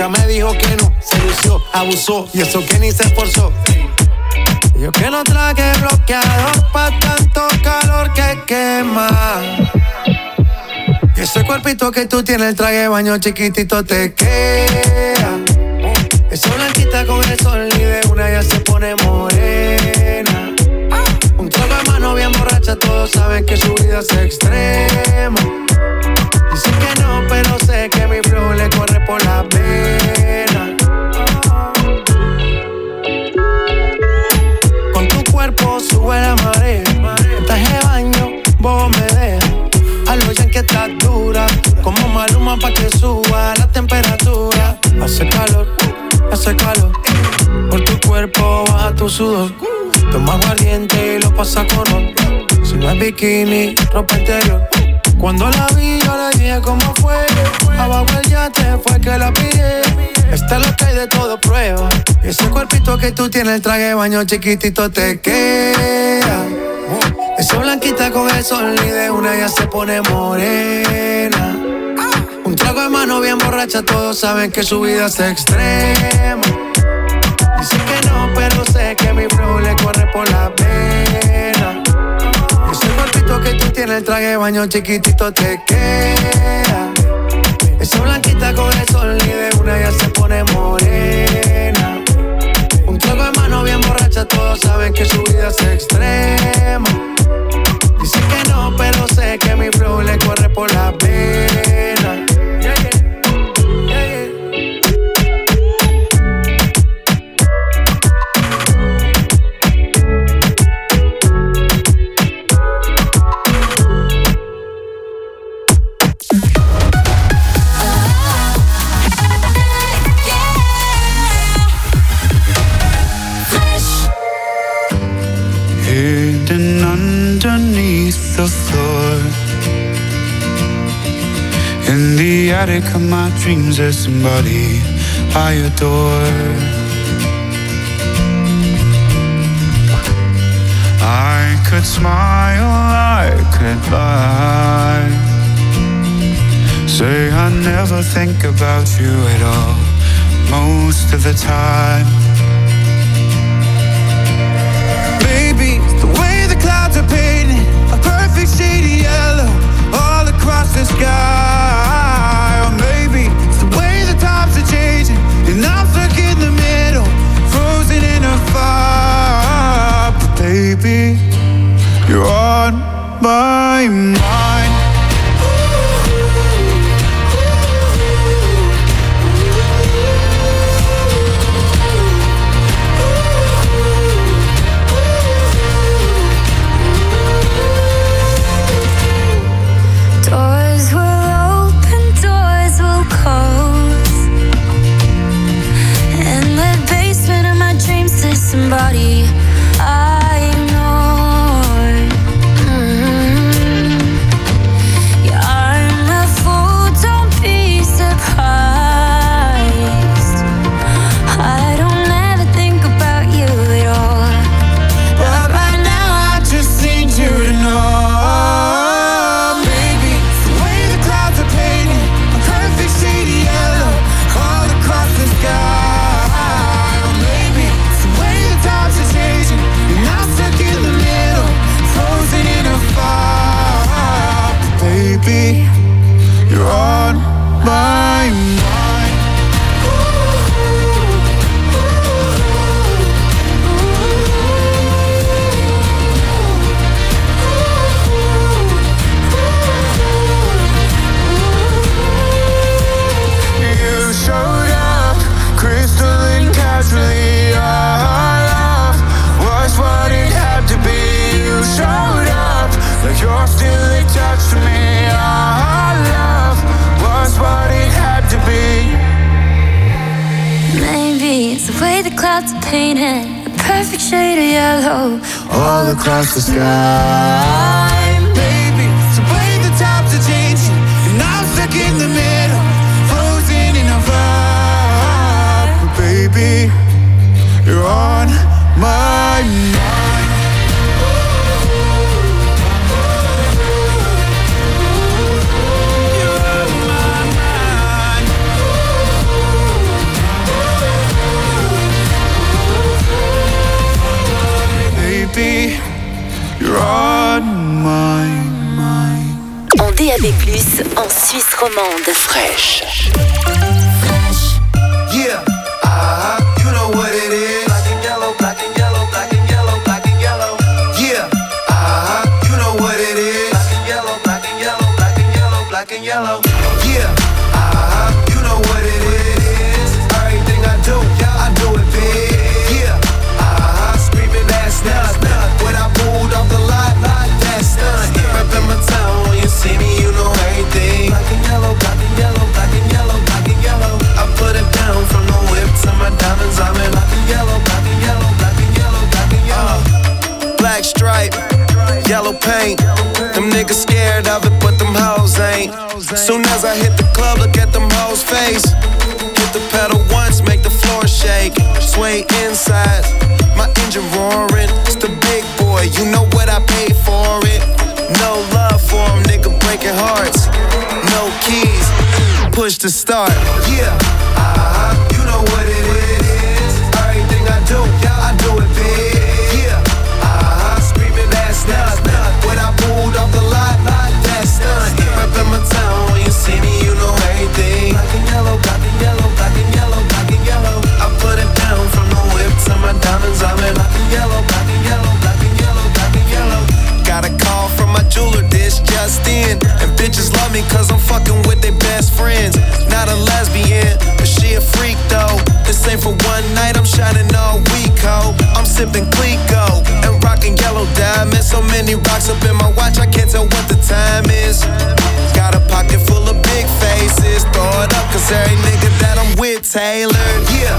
Nunca me dijo que no, se lució, abusó y eso que ni se esforzó. Yo que no traje bloqueador pa' tanto calor que quema. Y ese cuerpito que tú tienes, el traje de baño chiquitito te queda. Esa blanquita con el sol y de una ya se pone morena. Un trago de mano bien borracha, todos saben que su vida es extrema. Dicen que no, pero sé que mi flow le corre por la vena. Con tu cuerpo sube la marea. En traje de baño, vos me dejas. A lo ya que estás dura, como Maluma pa' que suba la temperatura. Hace calor, por tu cuerpo baja tu sudor. Toma aguardiente y lo pasa con ron. Si no es bikini, ropa interior. Cuando la vi yo le dije cómo fue. Abajo el yate fue que la pillé. Esta es lo que hay de todo prueba. Y ese cuerpito que tú tienes, el traje de baño chiquitito te queda. Esa blanquita con el sol y de una ya se pone morena. Un trago de mano bien borracha, todos saben que su vida es extrema. Dicen que no, pero sé que mi flow le corre por la vena. Ese cuerpito que tú tienes, el traje de baño chiquitito te queda. Esa blanquita con el sol y de una ya se pone morena. Un trago de mano bien borracha, todos saben que su vida es extrema. Dicen que no, pero sé que mi flow le corre por la vena. Yeah, yeah. Yeah, yeah. Hidden underneath the floor, in the attic of my dreams, there's somebody I adore. I could smile, I could lie, say I never think about you at all, most of the time. Clouds are painted a perfect shade of yellow all across the sky. Or maybe it's the way the times are changing and I'm stuck in the middle, frozen in a fire. But baby, you're on my mind. Somebody I ignored. Yeah, I'm a fool, don't be surprised. I don't ever think about you at all, but right now I just need you to know. Baby, the way the clouds are painted a perfect shade of yellow all across the sky. And I'm stuck in the middle, frozen in a fire. Baby, you're on my mind. You showed up, crystalline casually. What it had to be. You showed up like you're still attached to me. Our love was what it had to be. Maybe it's the way the clouds are painted a perfect shade of yellow all across the sky. Baby, it's the way the times are changing and I'm stuck in the middle, frozen in a fire. But baby, you're on my mind. You're on my mind. DAB+, en Suisse romande. Fresh. Yeah, you know what it is. Black and yellow, black and yellow, black and yellow, black and yellow. Yeah, you know what it is. Black and yellow, black and yellow, black and yellow, black and yellow. Yeah, you know what it is. Everything I do, I do it big. Yeah, screaming that's nuts. When I pulled off the lot, that's nuts. Reppin' my town, when you see me, you know everything. Black and yellow, black and yellow, black and yellow, black and yellow. I put it down from the whip to my diamonds. I'm in black and yellow, black and yellow, black and yellow, black and yellow. Black stripe, yellow paint. Them niggas scared of it, but them hoes ain't. Soon as I hit the club, look at them hoes' face. Hit the pedal once, make the floor shake. Sway inside, my engine roaring. It's the big boy, you know what I paid for it. No love for him, nigga breaking hearts. No keys, push to start. Yeah, you know what it is. Everything I do, I do it big. Yeah, screaming that's nuts. When I pulled off the lot, that's nuts. Reppin' my town, when you see me, you know everything. Black and yellow, black and yellow, black and yellow, black and yellow. I put it down from the whip to my diamonds. I'm in black and yellow, black and yellow, black and yellow, black and yellow. Got a call from my jeweler, this just in. And bitches love me cause I'm fucking with their best friends. Not a lesbian, but she a freak though. This ain't for one night, I'm shining all week, ho. I'm sipping Clico and rocking yellow diamonds. So many rocks up in my watch, I can't tell what the time is. Got a pocket full of big faces. Throw it up cause every nigga that I'm with tailored. Yeah,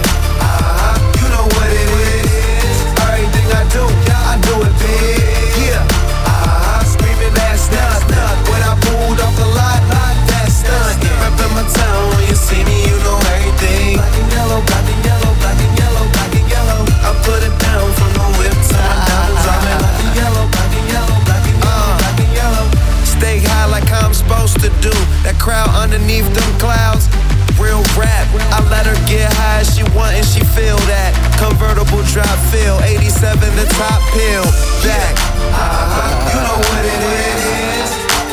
you know what it is. Everything I do, I do it big. Yeah, screaming that's nuts. When I pulled off the lot, that's nuts. Reppin' my town, when you see me, you know everything. Black and yellow, black and yellow, black and yellow, black and yellow. I put it down from the whip to my diamonds. I'm in black and yellow, black and yellow, black and yellow, black and yellow. Stay high like I'm supposed to do. That crowd underneath them clouds. Real rap, I let her get high as she want and she feel that. Convertible drop feel, 87 the top pill. Back, you know what it is.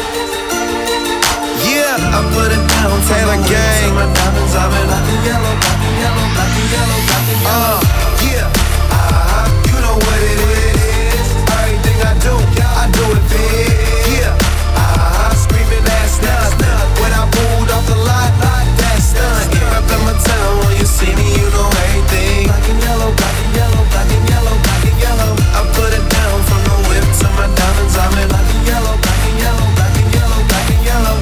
Yeah, I put it down, Taylor Gang. My diamonds, I'm in black and yellow, black and yellow, black and yellow, black and yellow. Yeah, you know what it is. Everything I do, I do it big. Yeah, screaming that's nuts. When I pulled off the lot, that's nuts. Reppin' my town, when you see me, you know everything. Black and yellow, black and yellow, black and yellow, black and yellow. I put it down from the whip to my diamonds. I'm in black and yellow, black and yellow, black and yellow, black and yellow.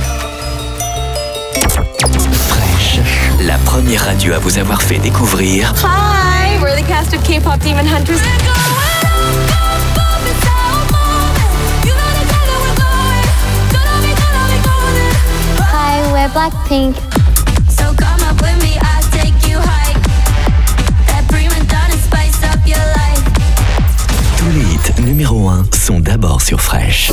Fresh, la première radio à vous avoir fait découvrir. Hi, we're the cast of K-pop Demon Hunters. Hi, we're Blackpink. So come up with me, I'll take you high. That prima donna spice up your life. Tous les hits numéro 1 sont d'abord sur Fresh.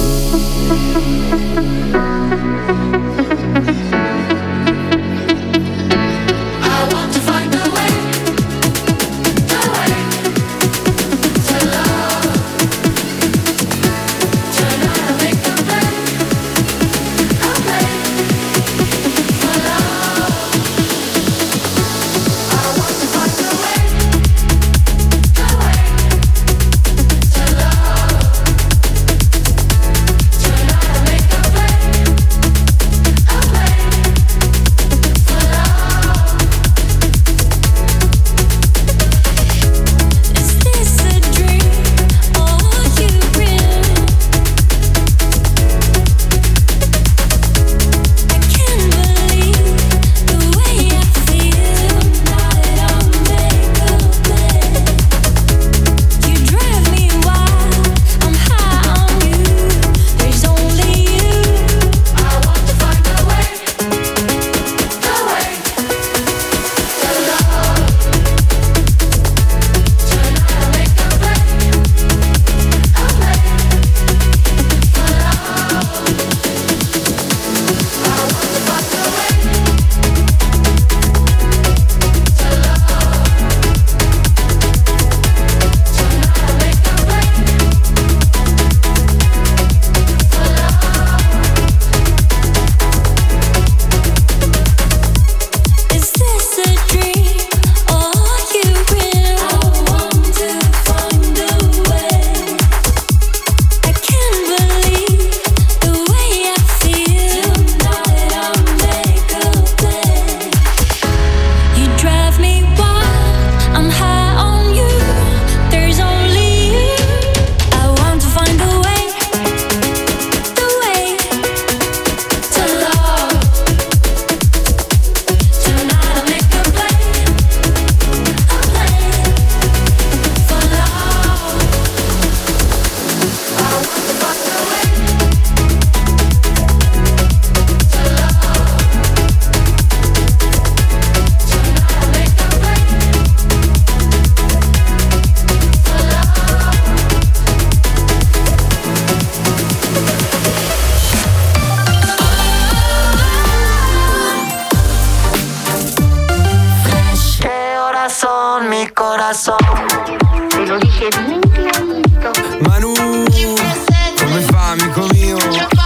corazón. Te lo dije bien clarito. Manu, come fa, amico mio?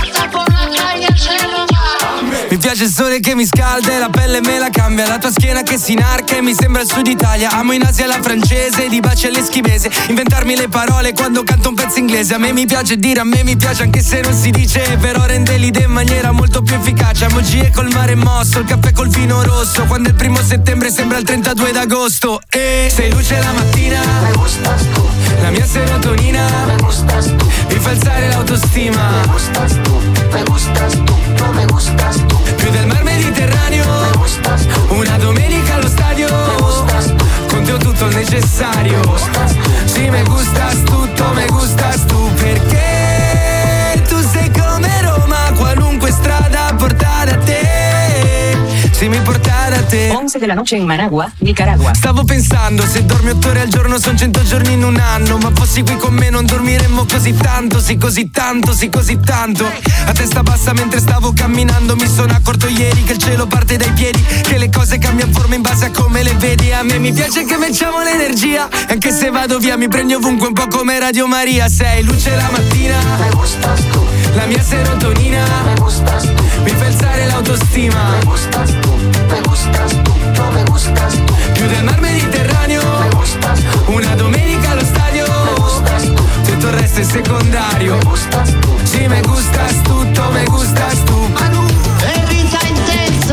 Mi piace il sole che mi scalda e la pelle me la cambia. La tua schiena che si inarca e mi sembra il sud Italia. Amo in Asia la francese, di baci all'eschimese. Inventarmi le parole quando canto un pezzo inglese. A me mi piace dire, a me mi piace anche se non si dice. Però rende l'idea in maniera molto più efficace. Emoji col mare mosso, il caffè col vino rosso. Quando è il 1 settembre sembra il 32 d'agosto. E sei luce la mattina, Me gustas tú, la mia serotonina me gustas tú, mi fa alzare l'autostima. me gustas tú, me gustas tú, no me gustas tú. Più del mar Mediterraneo, Me gustas tú, una domenica allo stadio. me gustas tú, Con te ho tutto il necessario. me gustas tú. Sì, me gustas tutto, me gustas tu. Perché tu sei come Roma, qualunque strada porta da te. Sì, mi porta da te. 11 de la noche en Managua, Nicaragua. Stavo pensando, se dormi 8 ore al giorno son 100 giorni in un anno. Ma fossi qui con me non dormiremmo così tanto. Sì, così tanto, sì, così tanto. A testa bassa mentre stavo camminando mi sono accorto ieri che il cielo parte dai piedi, che le cose cambiano forma in base a come le vedi. A me mi piace che facciamo l'energia, anche se vado via mi prendi ovunque un po' come Radio Maria. Sei luce la mattina, Me gustas tú, la mia serotonina me gustas tú, mi fa alzare l'autostima. me gustas tú, me gustas tú, no me gustas tú. Più del mar Mediterraneo, Me gustas tú, una domenica allo stadio. me gustas tú, Tutto il resto è secondario. me gustas tú. Sì, me gustas tutto, me gustas tu. È vita intensa.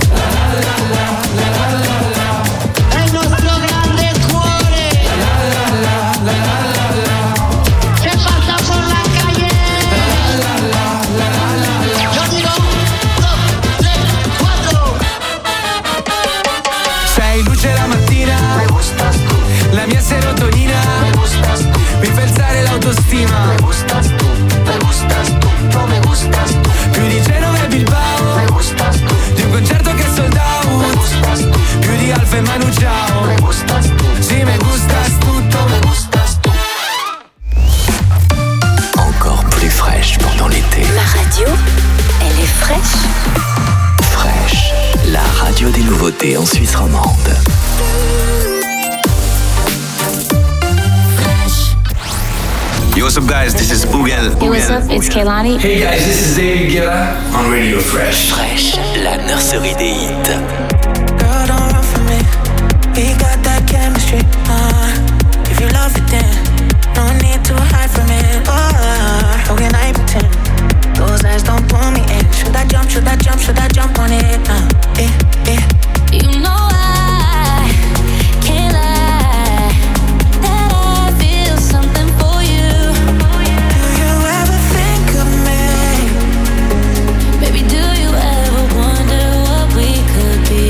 È il nostro grande cuore. Che passa por la calle. Yo digo 1, 2, 3, 4. Sei luce la mattina, Me gustas tú, la mia serotonina me gustas tú, mi fa alzare l'autostima. me gustas tú, no me gustas tú. Più di Genova e Bilbao, Me gustas tú, di un concerto che è sold me out. gustas tú, Più di Alfa e Manu Ciao. me gustas tú, Sì, me gustas tutto, me gustas tú. Encore plus fraîche pendant l'été. Ma radio, elle est fraîche. Fraîche, la radio des nouveautés en Suisse romande. Yo, what's up, guys? This is Boogal. Hey, what's up? It's Kehlani. Hey guys, this is David Guetta on Radio Fresh. Fraîche, la nurserie des hits. Girl, don't run from me. We got that chemistry. If you love it, then no need to hide from it. How can I pretend? Those eyes don't pull me in. Should I jump? Should I jump? Should I jump on it? You know I can't lie that I feel something for you. Do you ever think of me? Baby, do you ever wonder what we could be?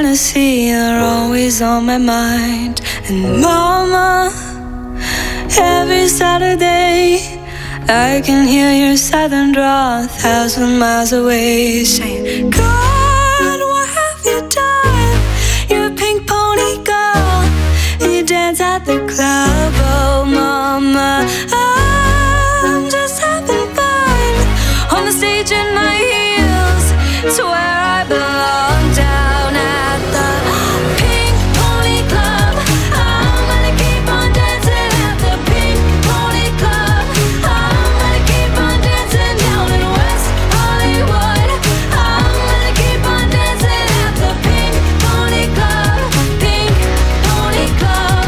fantasy, they're always on my mind. And mama, every Saturday I can hear your southern drawl 1,000 miles away, saying, God, what have you done? You're a pink pony girl, and you dance at the club. Oh mama, I'm just having fun on the stage in my heels. It's where I belong, down at the Pink Pony Club. I'm gonna keep on dancing at the Pink Pony Club. I'm gonna keep on dancing down in West Hollywood. I'm gonna keep on dancing at the Pink Pony Club. Pink Pony Club.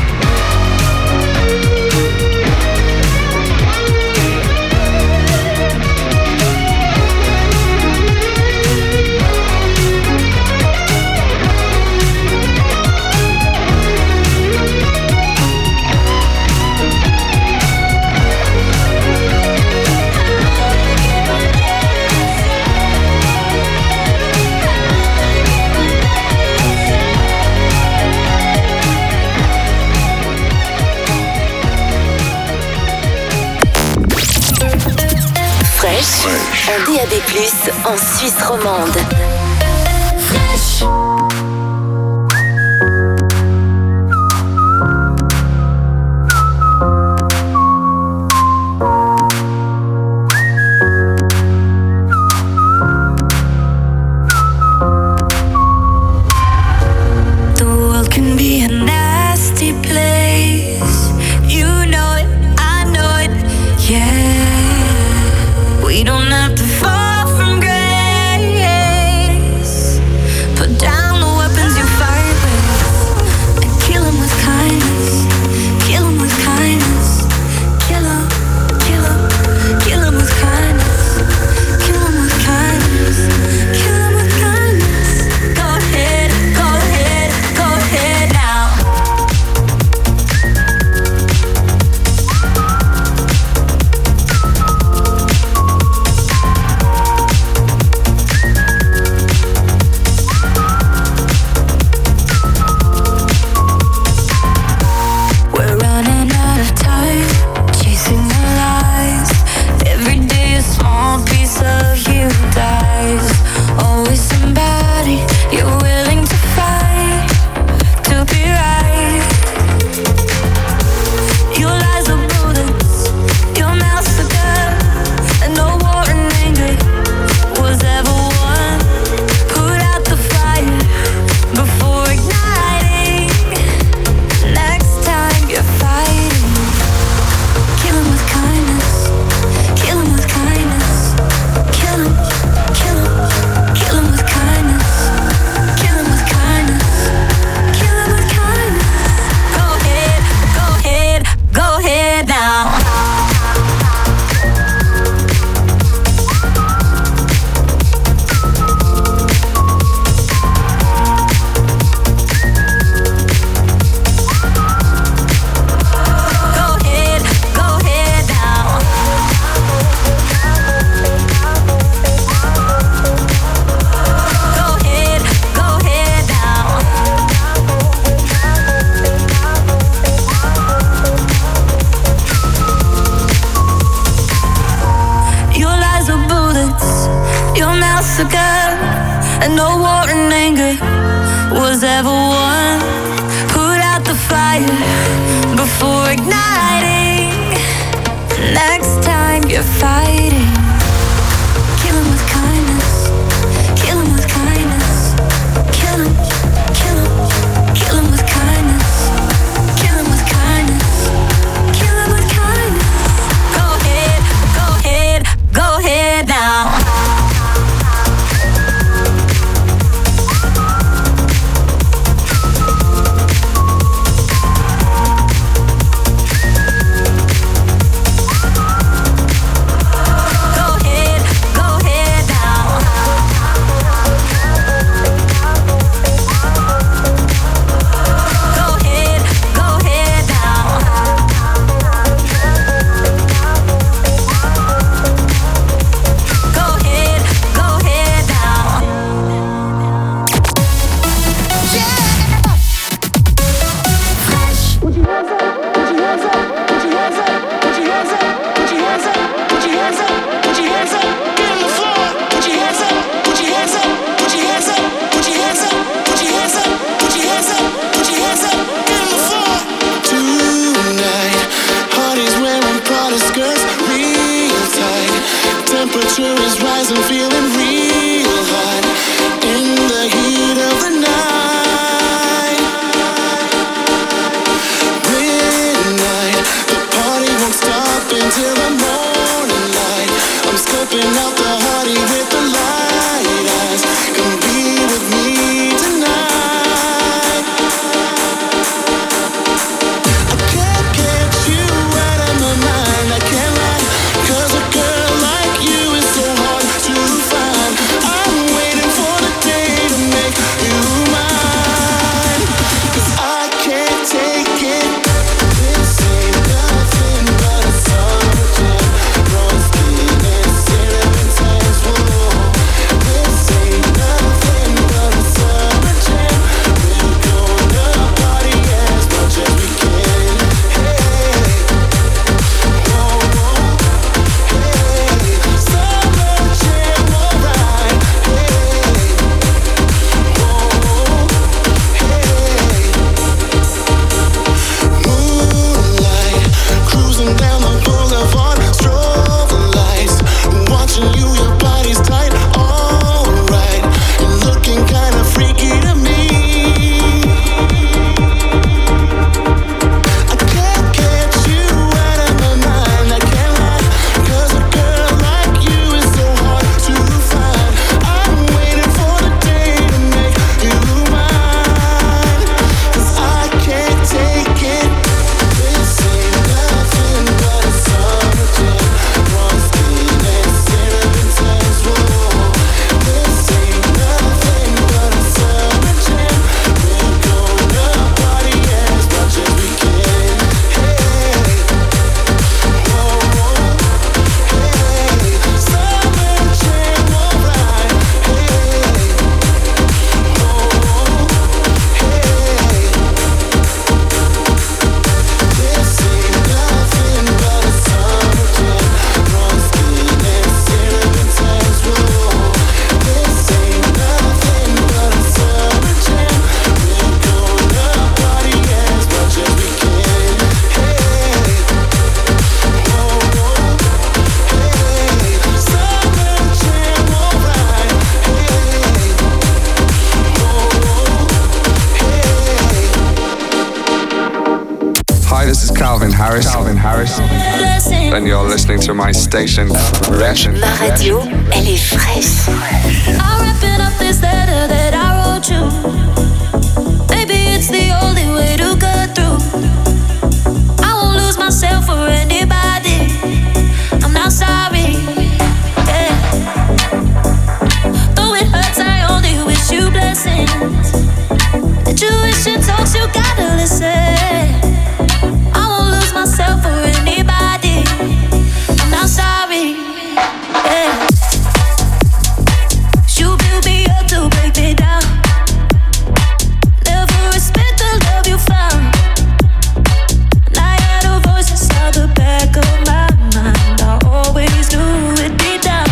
Fresh, en DAB+, en Suisse romande. Fresh. The world can be a nasty place. You know it, I know it, yeah. We don't have to fall from grace. Put down the weapons you fight with and kill them with kindness. Kill them with kindness. Kill them, kill them, kill them with kindness. Kill them with kindness. Kill them with kindness. Go ahead, go ahead, go ahead now. We're running out of time, chasing the lies. Every day a small piece of you dies. Always somebody you're willing to fight to be right. Your lies are bullets, your mouth's a gun, and no war and anger was ever won. Put out the fire before igniting. Next time you're fighting, kill him with kindness. Kill him with kindness. Kill him, kill him, kill him with kindness. Kill him with kindness. Kill him with kindness. Go ahead, go ahead, go ahead now. Go ahead, go ahead now. Go ahead, go ahead now. Your lies are bullets, your mouth's a gun, and no war and anger was ever won. Put out the fire before igniting. Next time you're fighting, kill him with kindness. Kill him with kindness. Kill him, kill him, kill him with kindness. Kill him with kindness. Kill him with kindness. Go ahead, go ahead, go ahead now. temperature is rising, feeling real hot in the heat of the night. Midnight, the party won't stop until the morning light. I'm scoping out the party with the light eyes. Come be with me tonight. I can't get you out of my mind, I can't lie, 'cause a girl like you is so hard to find. I'm waiting for the day to make you mine, 'cause I can't take it. This ain't nothing but a summer jam. Raw skin and cinnamon tans, whoa. This ain't nothing but a summer jam. We're gonna party as much as we can. Hey, whoa, whoa. Hey, summer jam, alright. Hey, whoa, hey. Moonlight, cruising down the boulevard, strobe lights, watching you, your body's tight, alright. You're looking kinda freaky to me. I can't get you out of my mind, I can't lie, 'cause a girl like you is so hard to find. I'm waiting for the day to make you mine, 'cause I can't take it. This ain't nothing but a summer jam. Raw skin and cinnamon tans, whoa. This ain't nothing but a summer jam. We're gonna party as much as we can. Hey, whoa, whoa. Hey, summer jam, alright. Hey, whoa, hey. This ain't nothing but a summer jam. Raw skin and cinnamon tans, whoa. This ain't nothing but a summer jam. We're gonna party as much as we can. Hey, whoa, whoa. Hey, summer jam, alright. Hey, whoa, hey. Hi, this is Calvin Harris. And you're listening to my station, Fresh. Ma radio, elle est fraîche. I'm wrapping up this letter that I wrote you. Maybe it's the only way to cut through. I won't lose myself for anybody. I'm not sorry. Yeah. Though it hurts, I only wish you blessings. The tuition talks, you gotta listen. I won't lose myself for anybody. I'm not sorry. Yeah. You build me up to break me down. Never respect the love you found. And I had a voice inside the back of my mind. I always knew it deep down.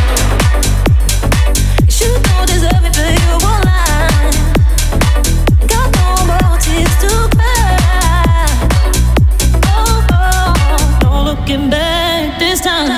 You don't deserve me, but you won't lie. Got no more tears to cry. Oh, oh, no looking back this time.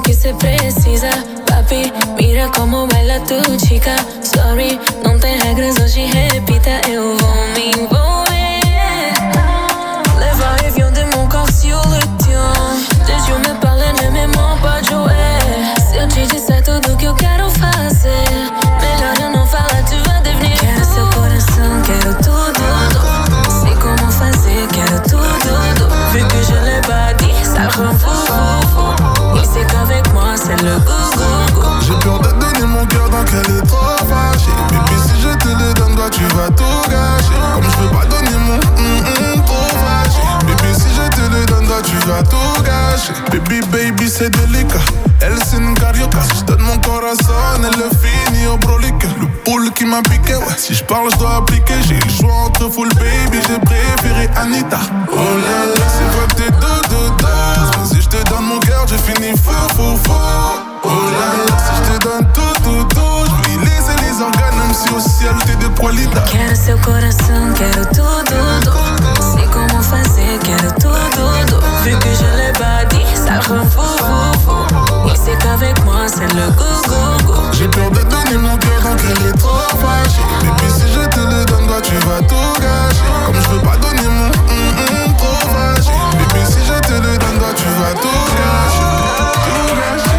que se precisa. Papi, mira como baila tu chica. Sorry, não tem regras, hoje repita. Eu vou me envolver. Levar avião de mon corps sur le tien. Tes yeux me parlent, ne me mens pas, Joé. Se eu te disser tudo que eu quero fazer, melhor eu não falar, tu vai devenir. Quero seu coração, quero tudo. Sei como fazer, quero tudo. Vu que je l'ai pas dit, ça le rend fou. Il sait qu'avec moi c'est le go. J'ai peur de donner mon cœur donc elle est trop fâchée. Baby si je te le donne toi tu vas tout gâcher. Comme je peux pas donner mon trop fâché. Baby si je te le donne toi tu vas tout gâcher. Baby c'est délicat. Elle c'est une carioca. Si je donne mon corazon elle le finit au brolique. Le poule qui m'a piqué ouais. Si je parle je dois appliquer. J'ai le choix entre full baby. J'ai préféré Anita. Oh là là c'est quoi que t'es mais si je te donne mon cœur je finis fou. Oh là là si je te donne tout. Je vais y laisser les organes même si au ciel t'es de qualité. Quero seu coração, quero tudo. Sei como fazer, quero tudo. Vu que je l'ai pas dit, ça le rend fou. Il sait qu'avec moi c'est le go. J'ai peur de donner mon cœur donc elle est trop fâchée. Baby si je te le donne toi tu vas tout gâcher. Comme je peux pas donner mon trop fâché. Baby si je te le donne toi tu vas tout gâcher. Tout gâcher.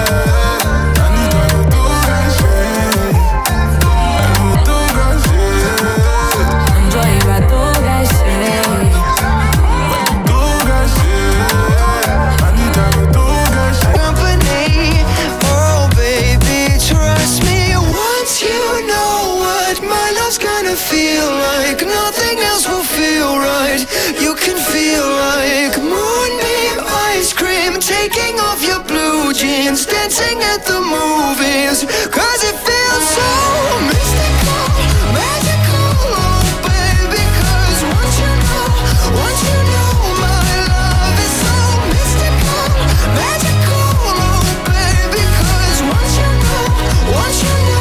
Anita veut tout gâcher. Elle veut tout gâcher. Toi il va tout gâcher. Tout gâcher. Anita veut tout gâcher. Company, oh baby, trust me. Once you know what my love's gonna feel like, nothing else will feel right. You can feel like moonbeam ice cream, taking off your blue jeans, dancing at the movies, 'cause it feels so mystical, magical, oh baby, 'cause once you know my love is so mystical, magical, oh baby, 'cause once you know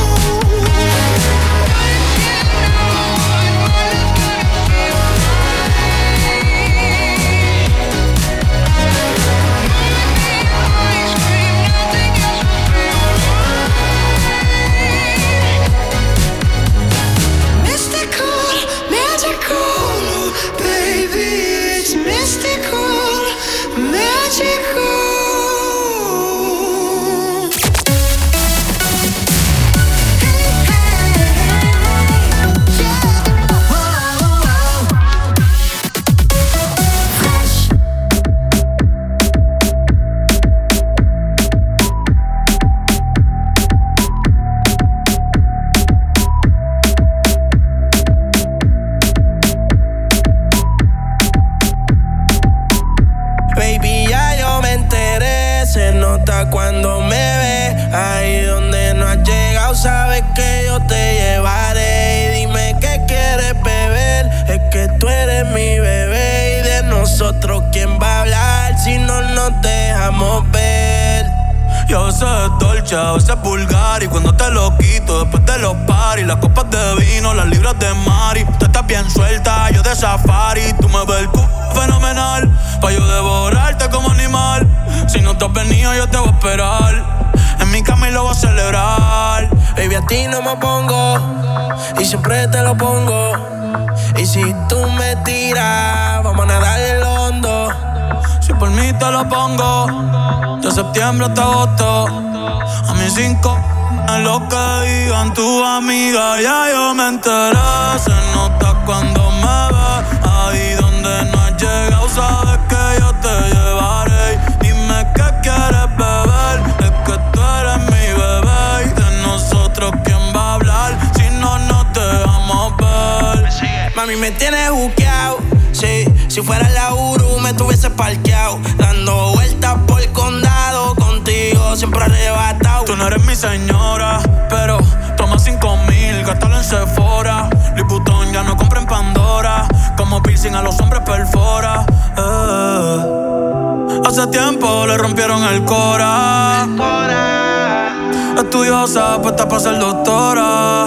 cuando me ve, ahí donde no has llegado, sabes que yo te llevaré. Y dime qué quieres beber, es que tú eres mi bebé. Y de nosotros, ¿quién va a hablar si no nos dejamos ver? Y a veces es dolce, a veces es vulgar. Y cuando te lo quito, después de los parties, las copas de vino, las libras de Mari. Tú estás bien suelta, yo de safari. Tú me ves el fenomenal, pa' yo devorarte como animal. Si no te has venido, yo te voy a esperar. En mi cama y lo voy a celebrar. Baby, a ti no me pongo, y siempre te lo pongo. Y si tú me tiras, vamos a nadar el hondo. Si por mí te lo pongo, de septiembre hasta agosto. A mis 5, lo que digan tus amigas, ya yo me enteré. Se nota cuando me ves, ahí donde no has llegado, sabes que yo te llevaré. Dime qué quieres beber, es que tú eres mi bebé. Y de nosotros, ¿quién va a hablar si no nos dejamos ver? Mami, me tienes juqueado, sí. Si fuera la Uru, me tuviese parqueado, dando vueltas por el condado, contigo siempre arrebatado. Tú no eres mi señora, pero toma 5,000, gástalo en Sephora. Louis Vuitton ya no compra en Pandora, como piercing a los hombres perfora. Hace tiempo le rompieron el cora. Estudiosa, puesta para ser doctora.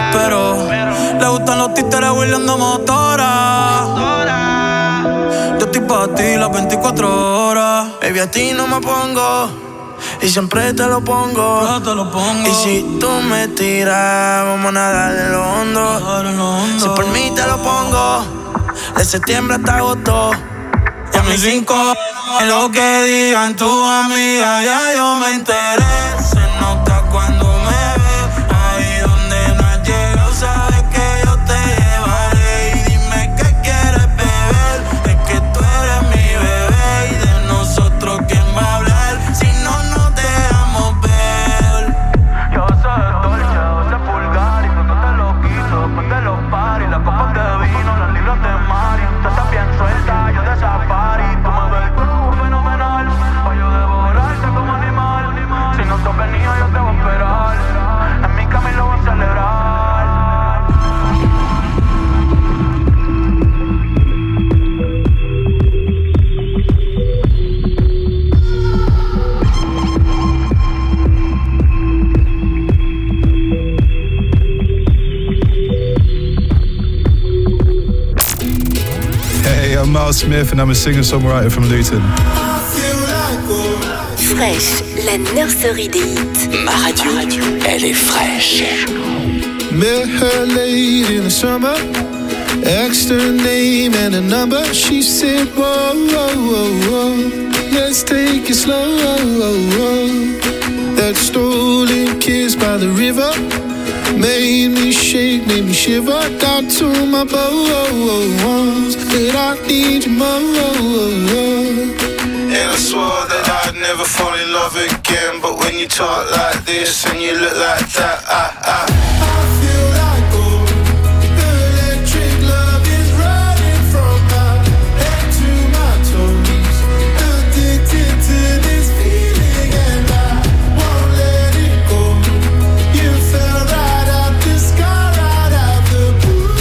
Pero le gustan los títeres huirleando motora. Yo estoy pa' ti las 24 horas. Baby, a ti no me pongo y siempre te lo pongo. Y si tú me tiras, vamos a nadar en lo hondo. Si por mí te lo pongo, de septiembre hasta agosto. Y a mis 5, en lo que digan tus amigas, ya yo me enteré. Se nota cuando me ves, ahí donde no has llegado, sabes que yo te llevaré. Y dime qué quieres beber, es que tú eres mi bebé. Y de nosotros, ¿quién va a hablar? Si no nos dejamos ver. Yo soy Dolce, soy Pulgar, y pronto te lo quito, después de los paris, las copas de vino, las libras de Mari. Tú estás bien suelta, yo de safari. Tú me ves fenomenal, pa' yo devorarte como animal. Si no te has venido, yo te voy a esperar. En mi cama y lo voy a celebrar. Hey, I'm Miles Smith and I'm a singer-songwriter from Luton. Fresh, la nurserie des hits. Ma radio, elle est fraîche. Met her late in the summer, asked her name and a number. She said, whoa, whoa, whoa, whoa, let's take it slow. That stolen kiss by the river made me shake, made me shiver. Down to my bones, that I need you more. And I swore that I'd never fall in love again. But when you talk like this and you look like that, I feel like gold. The electric love is running from my head to my toes. Addicted to this feeling and I won't let it go. You fell right out the sky, right out the blue.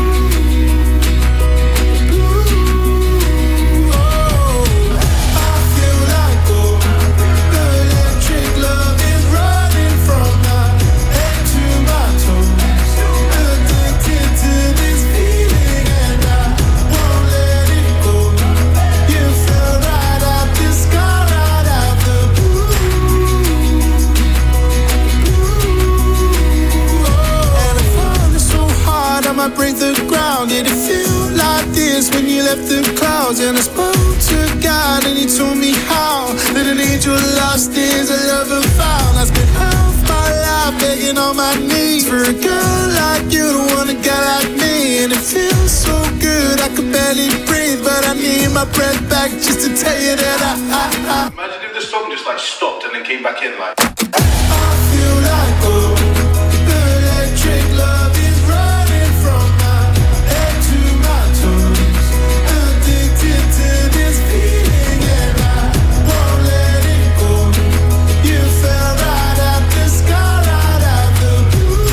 Break the ground. Did it feel like this when you left the clouds? And I spoke to God and he told me how that an angel lost is a lover found. I spent half my life begging on my knees for a girl like you to want a guy like me. And it feels so good I could barely breathe, but I need my breath back just to tell you that I Imagine if the song just like stopped and then came back in like I feel like gold. The electric love is running from my head to my toes. Addicted to this feeling and I won't let it go. You fell right out the sky, right out the blue.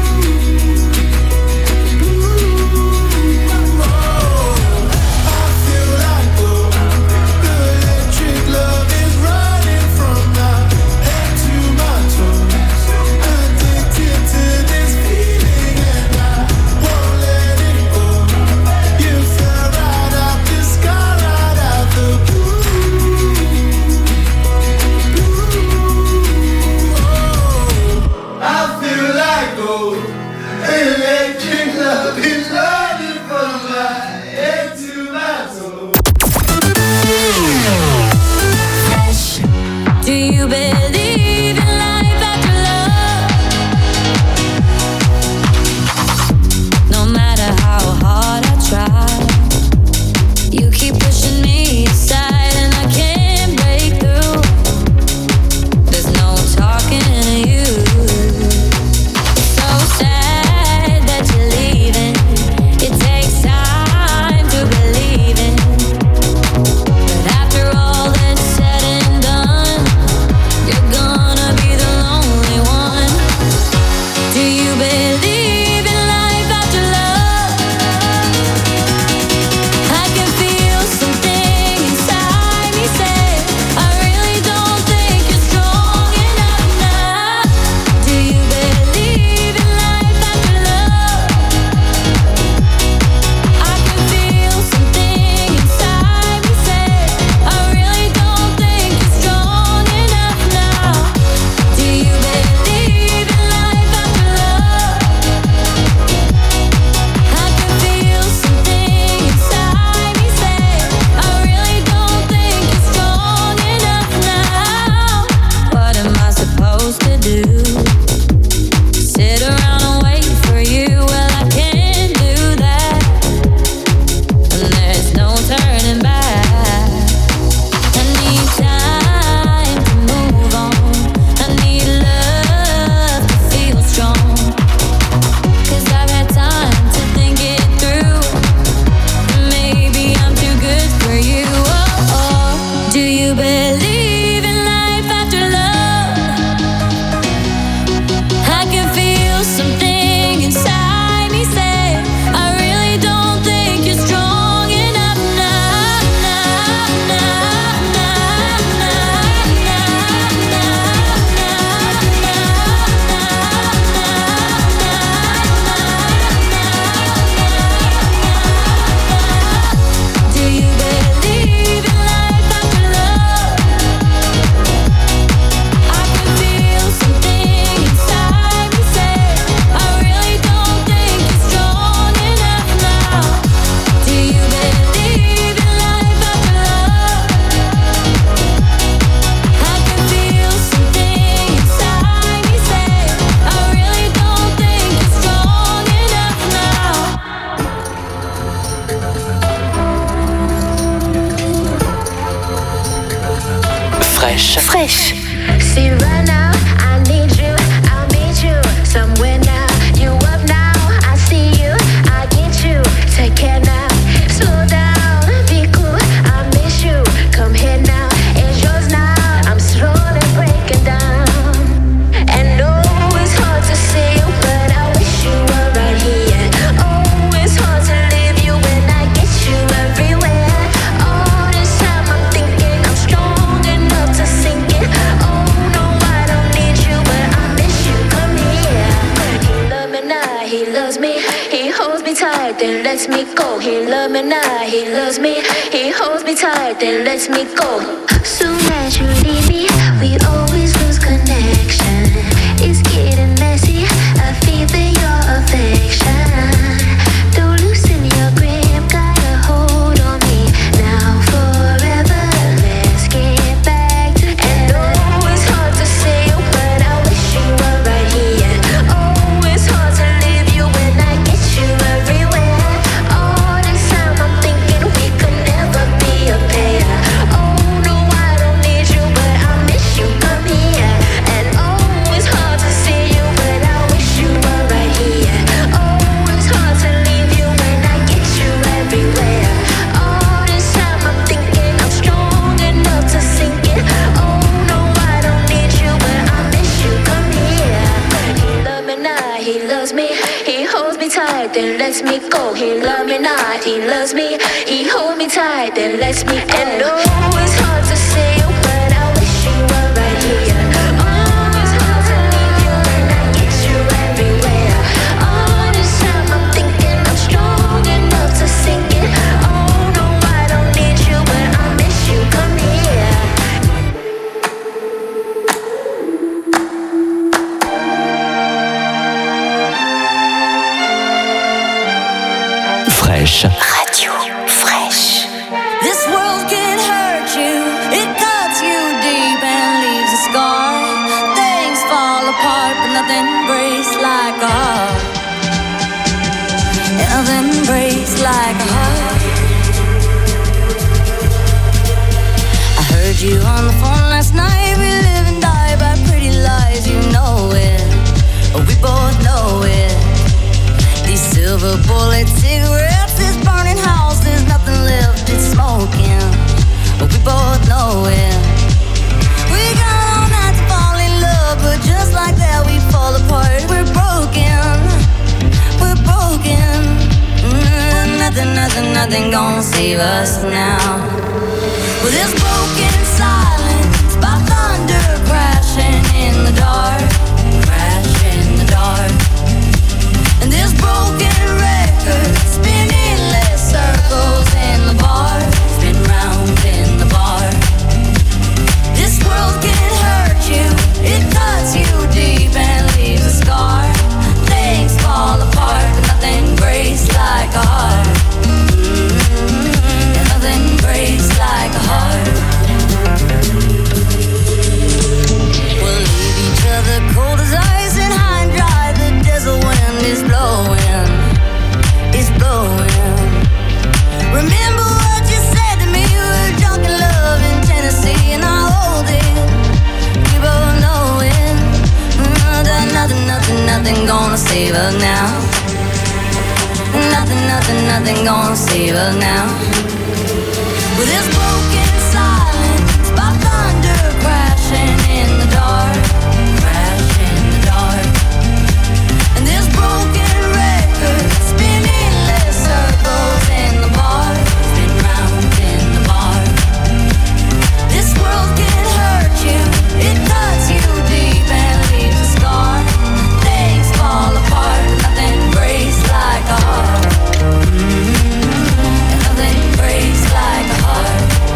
I feel like gold. The electric love is running from my head to my toes. Addicted to this feeling and I won't let it go. You fell right out the sky, right out the blue. I feel like gold. Electric love is running from my head to my toes. Do you believe in life after love? No matter how hard I try, you keep pushing me aside and I can't break through. There's no talking to you. So sad that you're leaving. It takes time to believe in. But after all that's said and done, you're gone. See right now, I need you, I'll meet you somewhere now. You up now, I see you, I get you. Take care now, slow down, be cool, I miss you. Come here now, it's yours now. I'm slowly breaking down. And oh, it's hard to see you, but I wish you were right here. Oh, it's hard to leave you when I get you everywhere. All this time I'm thinking I'm strong enough to sink it. Oh no, I don't need you, but I miss you. Come here. He loves me now, he loves me. He holds me tight, then lets me go. He loves me now, he loves me. He holds me tight, then lets me go. Soon as you leave me, we always lose connection. It's getting messy, I feel your affection. Don't loosen your grip, got a hold on me. Now forever, let's get back together. And oh, it's hard to see you, but I wish you were right here. Oh, it's hard to leave you when I get you everywhere. All this time I'm thinking we could never be a pair. Oh no, I don't need you, but I miss you. Come here. And oh, it's hard to see you, but I wish you were right here. Oh, it's hard to leave you when I get you everywhere. All this time I'm thinking I'm strong enough to sink it. Oh no, I don't need you, but I miss you. Come here. He loves me now, he loves me. He holds me tight, then lets me go. He loves me now, he loves me. He holds me tight, then lets me go. And oh, it's hard to see you, but I wish you were right here. Oh, it's hard to leave you when I get you everywhere. All this time I'm thinking I'm strong enough to sink it. Oh no, I don't need you, but I miss you. Come here. Fresh. Radio Fraîche. This world can hurt you, it cuts you deep and leaves a scar. Things fall apart, but nothing breaks like a heart. Nothing breaks like a heart. I heard you on the phone last night. We live and die by pretty lies, you know it. We both know it. These silver bullet cigarettes, this burning house, there's nothing left, it's smoking. But we both know it. We got all night to fall in love, but just like that we fall apart. We're broken, we're broken. Nothing gonna save us now. Well, this broken silence by thunder crashing in the dark, crash in the dark. And this broken record spinning less circles in the bar, spin round in the bar. This world can hurt you, it cuts you deep and leaves a scar. Things fall apart, but nothing breaks like a heart. And nothing breaks like a heart. We'll leave each other cold as ice and high and dry. The desert wind is blowing, it's blowing. Remember what you said to me, we were drunk in love in Tennessee, and I hold it, we both know it. Nothing gonna save us now. Nothing gonna save us now. With this broken silence by thunder crashing in the dark, crash in the dark. And this broken record spinning less circles in the bar, spin round in the bar. This world can hurt you, it cuts you deep and leaves a scar. Things fall apart, nothing breaks like a heart. And nothing breaks like a heart.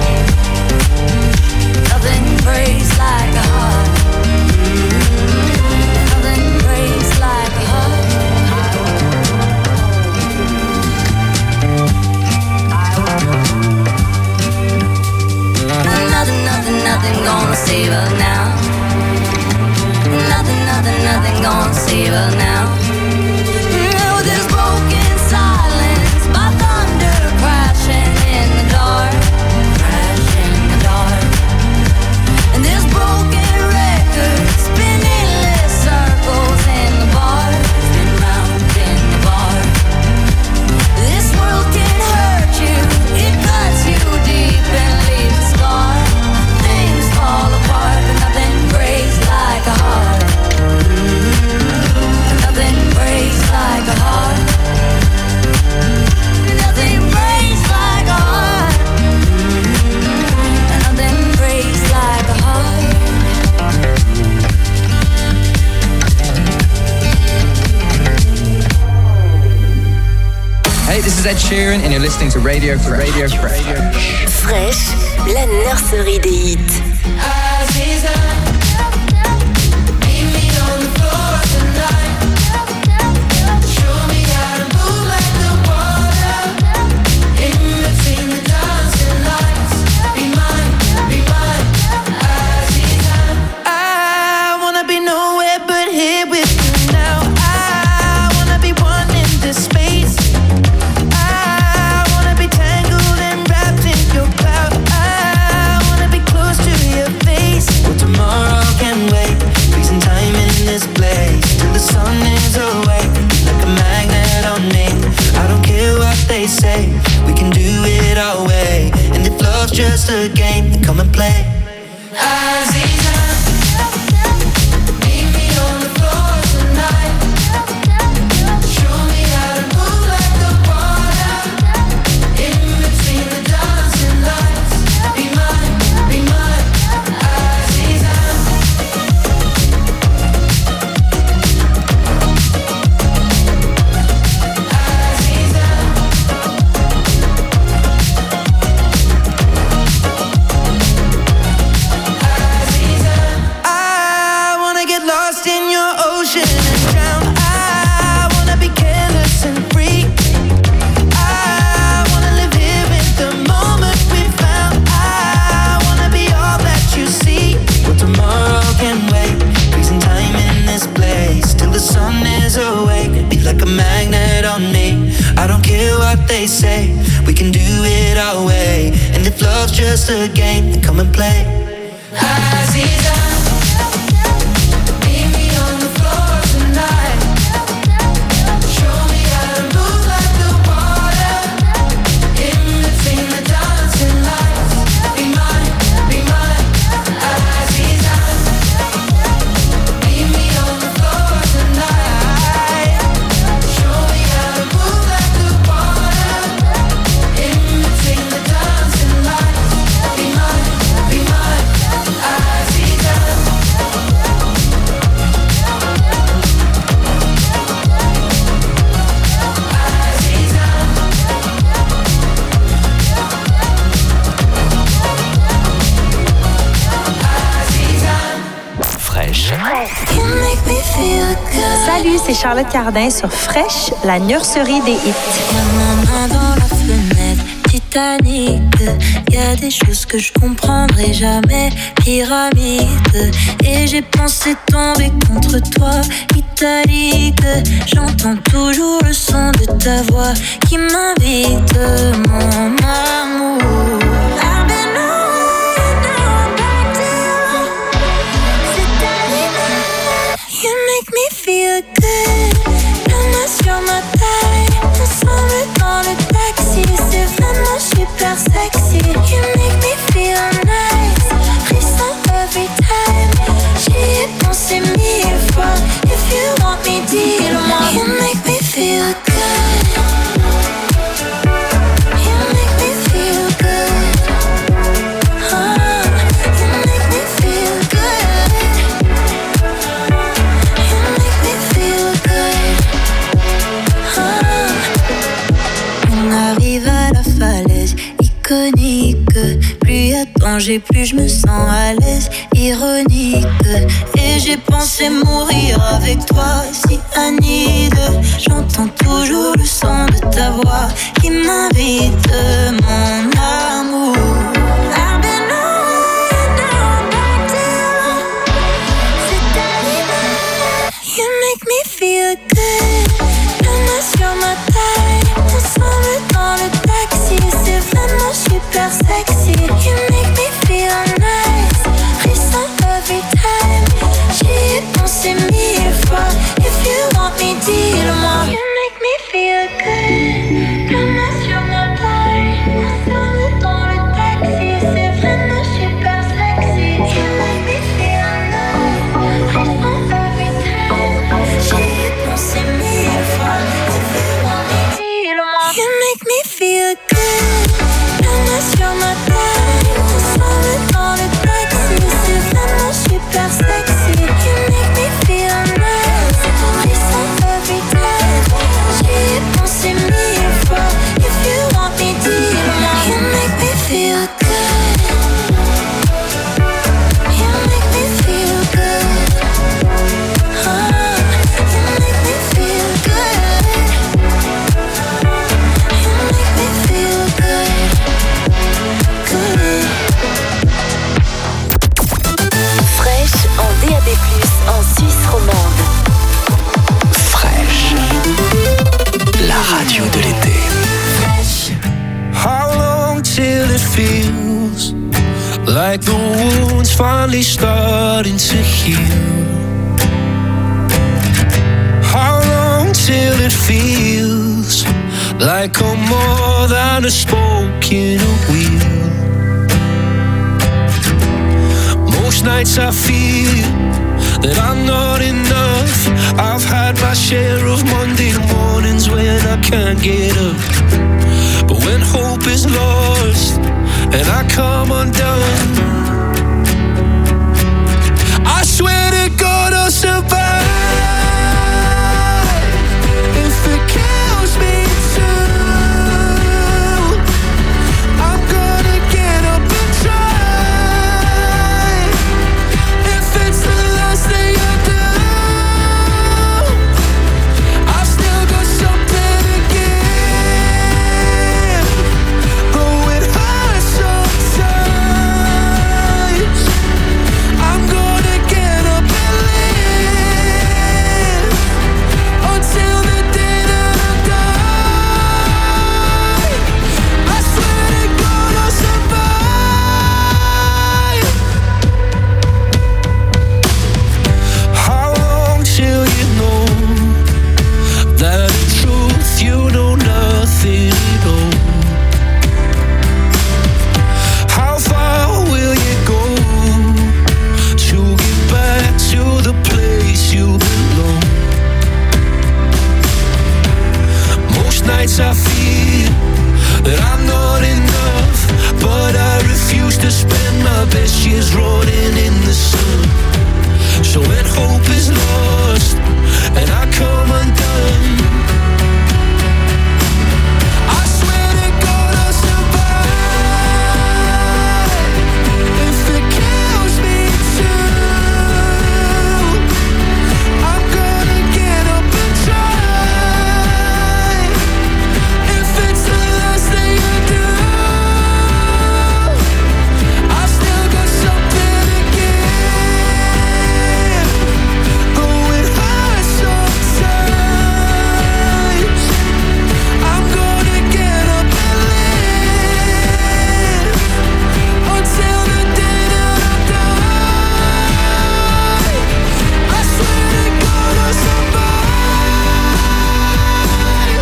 is Ed Sheeran and you're listening to Radio Fresh. Fresh, la nurserie des hits. We can do it our way, and if love's just a game, then come and play. Aziza, meet me on the floor tonight. Show me how to move like the water in between the dancing lights. Be mine, Aziza. They say we can do it our way, and if love's just a game, then come and play. Aziza, meet me on the floor tonight. Show me how to move like the water in between the dancing lights. Be mine, Aziza. Meet me on the floor tonight. Show me how to move like the water in between the dancing lights. Be mine, Aziza. Fraîche. Salut, c'est Charlotte Cardin sur Fresh, la nurserie des hits. Ma main dans la fenêtre, Titanic. Y a des choses que je comprendrai jamais, pyramide. Et j'ai pensé tomber contre toi, italique. J'entends toujours le son de ta voix qui m'invite, mon amour. You make me feel good. La main sur ma taille, ensemble dans le taxi. C'est vraiment super sexy. You make me feel nice. Frisson every time. J'y ai pensé 1000 fois. If you want me, dis-le-moi. You make me feel good. You make me feel good. You make me feel good. On arrive à la falaise iconique. Plus y a danger, plus je me sens à l'aise. Ironique. Et j'ai pensé mourir avec toi, si Anide. J'entends toujours le son de ta voix qui m'invite, mon amour. You make me feel good. La main sur ma taille, ensemble dans le taxi. C'est vraiment super sexy. You make me feel nice. Frisson every time. J'y ai pensé 1000 fois. If you want me, dis-le-moi. You make me feel good. La main sur ma taille, ensemble dans le taxi. C'est vraiment super sexy. You make me feel nice. Frisson every time. J'y ai pensé 1000 fois. If you want me, dis-le-moi. You make me feel good. La main sur ma taille, ensemble dans le taxi. C'est vraiment super sexy. You make me feel nice. Frisson every time. J'y ai pensé 1000 fois. is finally starting to heal. How long till it feels like I'm more than a spoke in a wheel? Most nights I feel that I'm not enough. I've had my share of Monday mornings when I can't get up. But when hope is lost and I come undone, I swear to God I'll survive. If it kills me too, I'm gonna get up and try. If it's the last thing I do, I've still got something to give. Oh, it hurts sometimes. I'm gonna get up and live until the day that I die. I swear to God I'll survive. How long till you know that in truth you know nothing at all? How far will you go to get back to the place you belong? Most nights I feel that I'm not enough, but I refuse to spend my best years rotting in the sun. So when hope is lost and I come undone, I swear to God I'll survive. If it kills me too, I'm gonna get up and try. If it's the last thing I do, I've still got something to give. Oh, it hurts sometimes. I'm gonna get up and live until the day that I die. I swear to God I'll survive.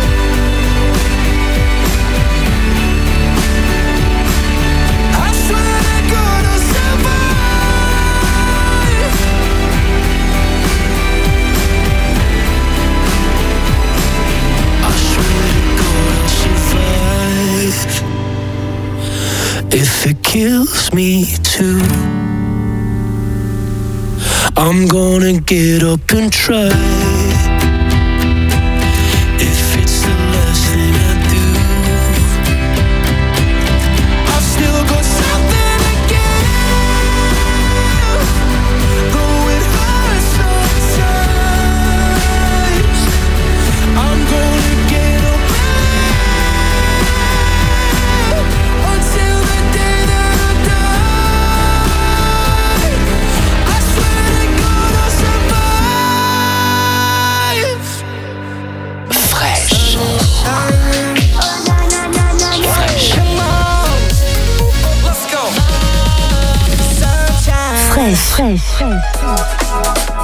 I swear to God I'll survive. I swear to God I'll survive. If it kills me too, I'm gonna get up and try. If it's the last thing I do, I've still got something to give. Though it hurts sometimes, I'm gonna get up and live until the day that I die. I swear to God I'll survive. Fresh. Let's go. Fraîche.